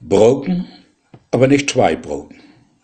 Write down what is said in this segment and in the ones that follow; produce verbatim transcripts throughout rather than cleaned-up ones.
Broken, aber nicht zwei Broken.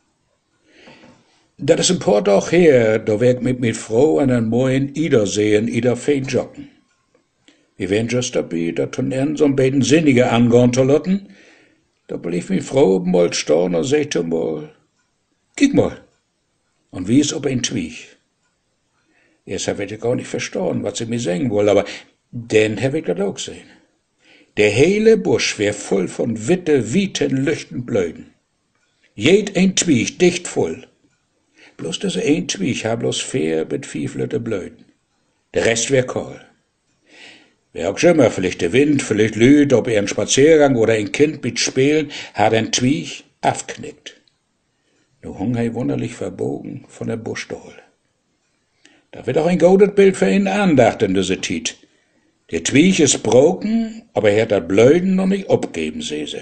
Dat is een paar dag her, da werd ik met mijn vrouw aan een mooien Iedersee in Iederveen joggen. Wir wären just dabei, dat vonern so'n beiden Sinnige angehen zu lassen. Da blieb mijn vrouw op mal stehen und sagte mal, kiek mal, und wies op ein Twieg. Erst hab ich gar nicht verstanden, was sie mir sagen wollen, aber dann hab ich das auch gesehen. Der hele Busch wär voll von witte, wieten, lüchten Blöden. Jed ein Twieg dicht voll. Bloß das ein Twieg hab bloß vier mit fief lütte Blöden. Der Rest wär kahl. Wär auch schimmer, vielleicht der Wind, vielleicht Lüd, ob er ein Spaziergang oder ein Kind mit Spielen, hat ein Twieg afknickt. Nu hung er wunderlich verbogen von der Buschdohl. Da wird auch ein goldet Bild für ihn Andacht in diese Tiet. Der Twieg ist broken, aber er hat dat Blöden noch nicht abgeben, seh sie.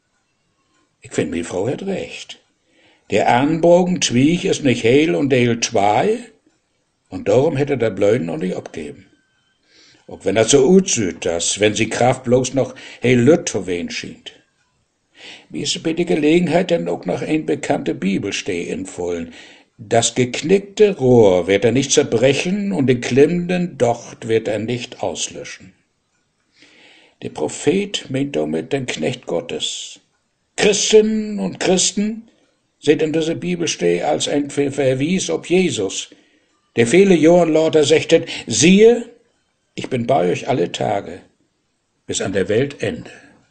Ich find, mi Frau hat recht. Der anbroken Twieg ist nicht heil und heil zwei, und darum hätte dat Blöden noch nicht abgeben. Auch wenn das so aussieht, dass, wenn sie Kraft bloß noch heil lütt zu wen schient. Wie ist bei der Gelegenheit denn auch noch ein bekannte Bibelsteh empfohlen? Das geknickte Rohr wird er nicht zerbrechen und den klimmenden Docht wird er nicht auslöschen. Der Prophet meint damit den Knecht Gottes. Christen und Christen seht in dieser Bibelsteh als ein Verwies ob Jesus, der viele Jahren lauter sechtet, siehe, ich bin bei euch alle Tage, bis an der Weltende.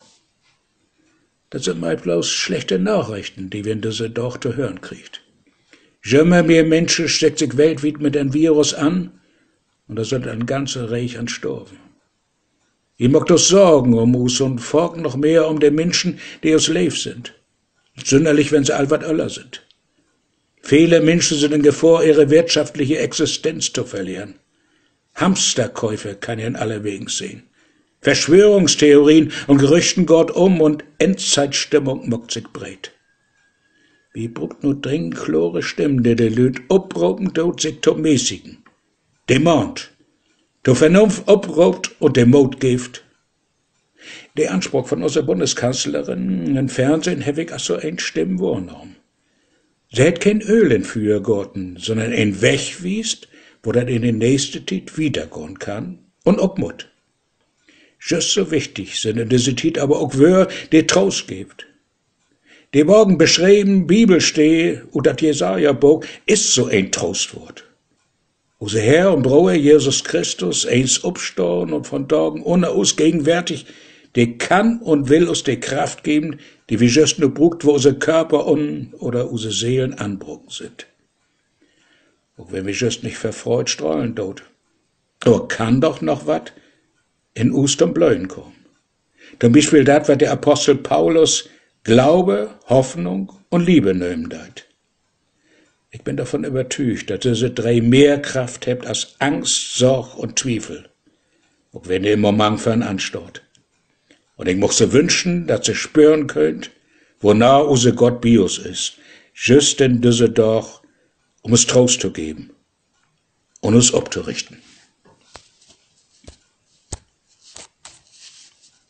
Das sind mal bloß schlechte Nachrichten, die wir in dieser Doch zu hören kriegt. Immer mehr Menschen steckt sich weltweit mit einem Virus an, und da sind ein ganzer Reich an Storben. Ich mag das Sorgen um uns und folgen noch mehr um die Menschen, die aus Leif sind. Sünderlich, wenn sie allwart öller sind. Viele Menschen sind in Gefahr, ihre wirtschaftliche Existenz zu verlieren. Hamsterkäufe kann ich in aller Wegen sehen. Verschwörungstheorien und Gerüchten Gott um und Endzeitstimmung muckt sich breit. Wie brucht nur dringend chlore Stimmen, die de Lüd obropen tut sich zu mäßigen. De Mond, de Vernunft obrobt und de Mut gibt. Der Anspruch von unserer Bundeskanzlerin im Fernsehen hab ich also ein Stimm wahrgenommen. Sie hat kein Öl in Feuer gegoten, sondern ein Weg wiest, wo das in den nächsten Tit wiedergehen kann und obmut. Just so wichtig sind in dieser Tit aber auch Wör, die Trost gibt. Die morgen beschrieben Bibelsteh und das Jesaja-Buch ist so ein Trostwort. Unser Herr und Bruder Jesus Christus eins upstorn und von Tagen ohne uns gegenwärtig, der kann und will uns die Kraft geben, die wir just nur brucht, wo unser Körper un oder unsere Seelen anbrochen sind. Auch wenn wir just nicht verfreut strahlen dort. Aber kann doch noch wat in Ostern blöden kommen. Zum Beispiel dat, was der Apostel Paulus Glaube, Hoffnung und Liebe nehmen dat. Ich bin davon überzeugt, dass diese drei mehr Kraft habt als Angst, Sorg und Zweifel. Auch wenn ihr im Moment für einen anstaut. Und ich möchte wünschen, dass ihr spüren könnt, wonach unser Gott Bios ist. Just in diese Doch, um es Trost zu geben und uns abzurichten.